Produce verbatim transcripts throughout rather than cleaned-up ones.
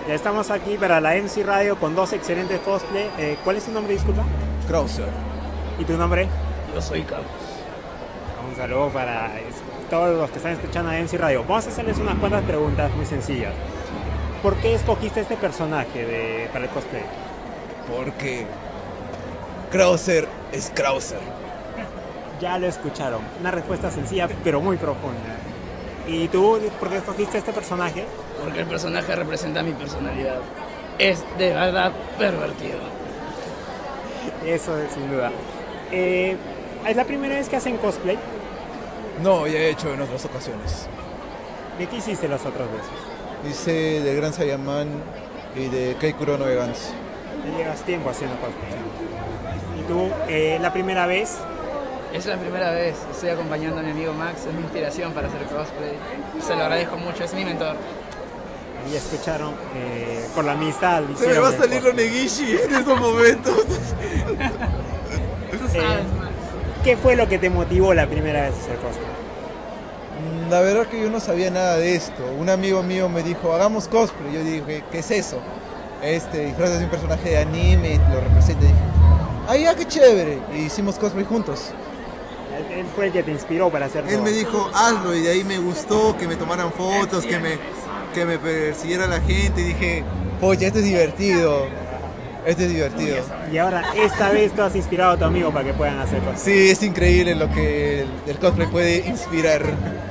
Ya estamos aquí para la M C Radio con dos excelentes cosplay. Eh, ¿Cuál es tu nombre, disculpa? Krauser. ¿Y tu nombre? Yo soy Carlos. Un saludo para todos los que están escuchando a M C Radio. Vamos a hacerles unas cuantas preguntas muy sencillas. ¿Por qué escogiste este personaje de, para el cosplay? Porque Krauser es Krauser. Ya lo escucharon. Una respuesta sencilla pero muy profunda. ¿Y tú por qué escogiste este personaje? Porque el personaje representa mi personalidad. Es de verdad pervertido. Eso es sin duda. Eh, ¿Es la primera vez que hacen cosplay? No, ya he hecho en otras ocasiones. ¿De qué hiciste las otras veces? Hice de Gran Saiyaman y de Keikuro no Vegans. Ya llevas tiempo haciendo cosplay. ¿Y tú, eh, la primera vez? Es la primera vez. Estoy acompañando a mi amigo Max. Es mi inspiración para hacer cosplay. Se lo agradezco mucho. Es mi mentor. Y escucharon, eh, por la amistad. Se me va a salir lo Negishi en estos momentos. Tú sabes, Eh, Max. ¿Qué fue lo que te motivó la primera vez a hacer cosplay? La verdad que yo no sabía nada de esto. Un amigo mío me dijo, hagamos cosplay. Yo dije, ¿qué es eso? Este, disfrazas de un personaje de anime y lo representa. Y dije, ¡ay, ya, qué chévere! Y hicimos cosplay juntos. Él, él fue el que te inspiró para hacer Él todo. me dijo, hazlo, y de ahí me gustó que me tomaran fotos, que me, que me persiguiera la gente, y dije, Pocha, esto es divertido. Esto es divertido. Y ahora, esta vez tú has inspirado a tu amigo para que puedan hacer cosplay. Sí, es increíble lo que el, el cosplay puede inspirar.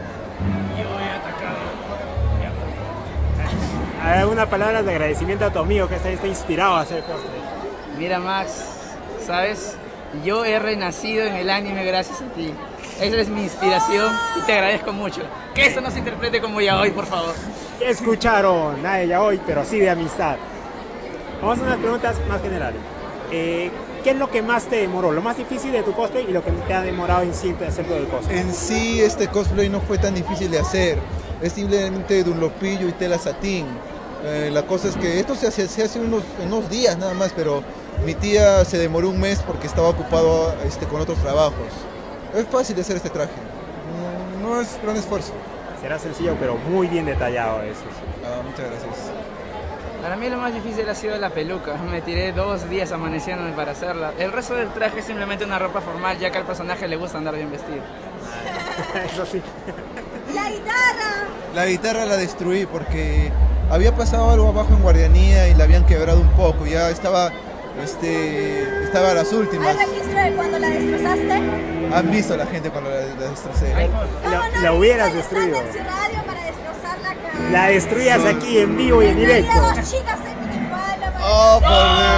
A ver, una palabra de agradecimiento a tu amigo que está, está inspirado a hacer cosplay. Mira, Max, ¿sabes? Yo he renacido en el anime gracias a ti. Esa es mi inspiración y te agradezco mucho. Que esto no se interprete como ya hoy, por favor. Escucharon, nada de ya hoy, pero sí de amistad. Vamos a unas preguntas más generales. Eh, ¿Qué es lo que más te demoró? Lo más difícil de tu cosplay y lo que te ha demorado en sí hacer todo el cosplay. En sí, este cosplay no fue tan difícil de hacer. Es simplemente dunlopillo y tela satín. Eh, la cosa es que esto se hace, se hace unos, unos días nada más, pero mi tía se demoró un mes porque estaba ocupado este, con otros trabajos. Es fácil de hacer este traje. No, no es gran esfuerzo. Será sencillo, pero muy bien detallado eso. Ah, muchas gracias. Para mí lo más difícil ha sido la peluca. Me tiré dos días amaneciéndome para hacerla. El resto del traje es simplemente una ropa formal, ya que al personaje le gusta andar bien vestido. Eso sí. ¡La guitarra! La guitarra la destruí porque había pasado algo abajo en Guardianía y la habían quebrado un poco. Ya estaba, este, estaba a las últimas. ¿Hay registro de cuando la destrozaste? Han visto la gente cuando la, la destrocé. La, la hubieras destruido. Está en Radio para destrozarla acá. La destruyas aquí en vivo y en directo. Tenía dos chicas en minifalda para ¡Oh, por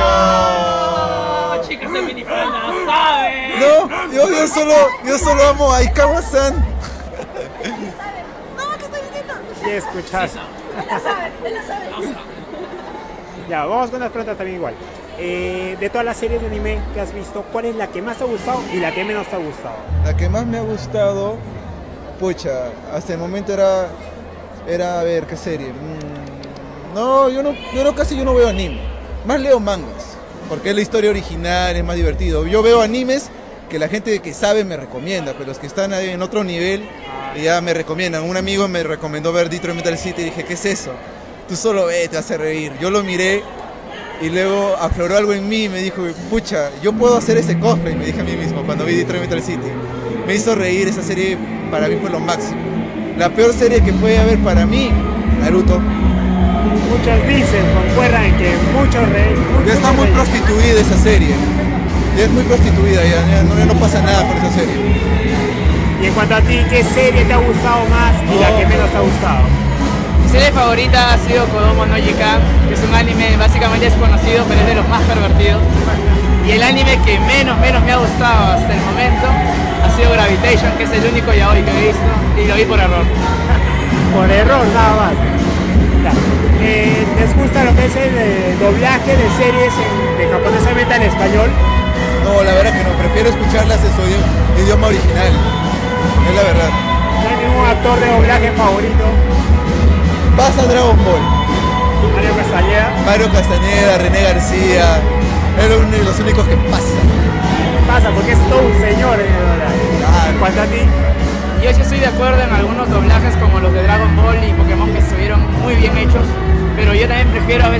¡Oh, Dios! chicas en minifalda, lo saben! No, yo, yo, solo, yo solo amo a Aikawa-san. saber. No, ¿qué estoy diciendo? Sí, escuchar. Él la sabe, él la sabe. Ya, vamos con unas preguntas también igual. Eh, de todas las series de anime que has visto, ¿cuál es la que más te ha gustado y la que menos te ha gustado? La que más me ha gustado, pucha, hasta el momento era, era a ver, ¿qué serie? Mm, no, yo no, yo no, casi yo no veo anime, más leo mangas, porque es la historia original, es más divertido. Yo veo animes que la gente que sabe me recomienda, pero los que están ahí en otro nivel ya me recomiendan. Un amigo me recomendó ver Detroit Metal City y dije, ¿qué es eso? Tú solo ve, te hace reír. Yo lo miré y luego afloró algo en mí y me dijo, pucha, yo puedo hacer ese cosplay, me dije a mí mismo cuando vi Detroit Metal City. Me hizo reír, esa serie para mí fue lo máximo. La peor serie que puede haber para mí, Naruto. Muchos dicen, concuerdan en que muchos reyes. Ya está muy prostituida esa serie. Ya es muy prostituida, ya, ya no, ya no pasa nada por esa serie. Y en cuanto a ti, ¿qué serie te ha gustado más y la que menos te ha gustado? Mi serie favorita ha sido Kodomo no Jikan, que es un anime básicamente desconocido, pero es de los más pervertidos. Y el anime que menos, menos me ha gustado hasta el momento ha sido Gravitation, que es el único yaoi que he visto, y lo vi por error. Por error, nada más. Ya. Eh, ¿Les gusta lo que es el eh, doblaje de series en, de japonesamente al español? No, la verdad que no, prefiero escucharlas en su idi- idioma original. Es la verdad. ¿No hay ningún actor de doblaje favorito? Pasa Dragon Ball. Mario Castañeda. Mario Castañeda, René García. Era uno de los únicos que pasan. Pasa porque es todo un señor en el doblaje. Ah, En cuanto a ti, Yo sí estoy de acuerdo en algunos doblajes como los de Dragon Ball y Pokémon que estuvieron muy bien hechos, pero yo también prefiero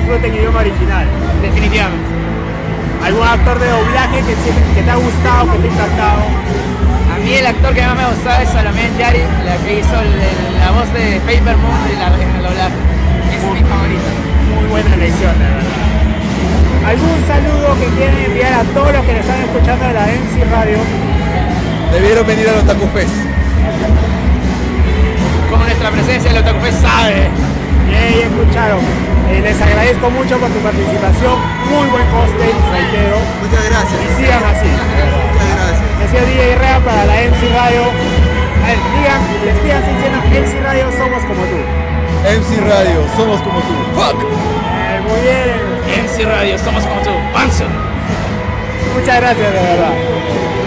disfrute en idioma original. Definitivamente. ¿Algún actor de doblaje que, siempre- que te ha gustado, que te ha impactado? A mí el actor que más me gustaba es Salomé Yari, la que hizo el- el- la voz de Paper Moon en, la, en el doblaje. Es mi favorita. Muy buena elección, de verdad. ¿Algún saludo que quieran enviar a todos los que nos están escuchando de la M C Radio? Debieron venir al Otaku Fest. Con nuestra presencia, el Otaku Fest sabe. Bien, ya escucharon. Eh, les agradezco mucho por tu participación. Muy buen cosplay, reitero. Muchas gracias. Y sigan así. Muchas gracias. Decía D J Rea para la M C Radio. A ver, digan, despídanse diciendo M C Radio somos como tú. M C Radio, somos como tú. Fuck. Eh, muy bien. M C Radio, somos como tú. Panzo. Muchas gracias, de verdad.